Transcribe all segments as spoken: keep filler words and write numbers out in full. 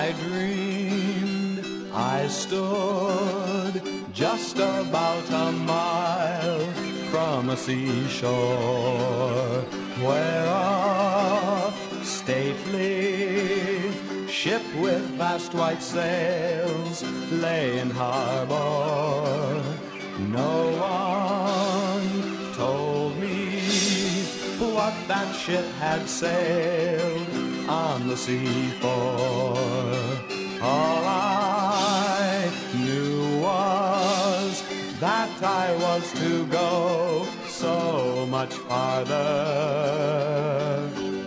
I dreamed I stood just about a mile from a seashore where a stately ship with vast white sails lay in harbor. No one told me what that ship had sailed on the sea for. All I knew was that I was to go so much farther.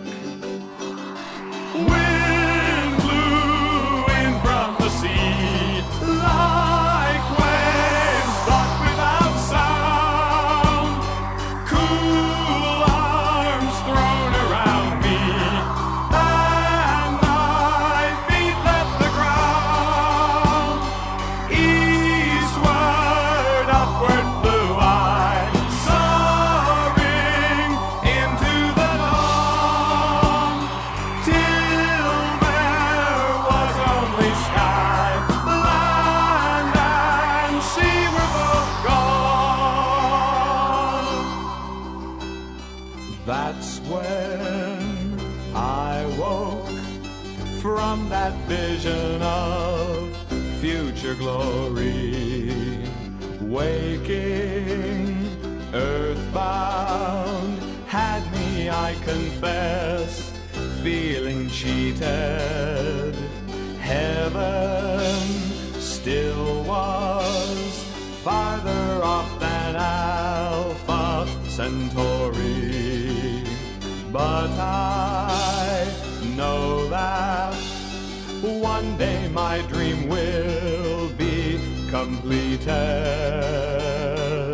Wind blew in from the sea like waves, but without sound. Cool arms thrown around me, and my feet left the ground. Eastward, upward flew I, soaring into the dawn, till there was only sky, land and sea were both gone. That's when I woke from that vision of future glory, waking earthbound had me, I confess, feeling cheated. Heaven still was farther off than Alpha Centauri, but I know that one day my dream will be completed.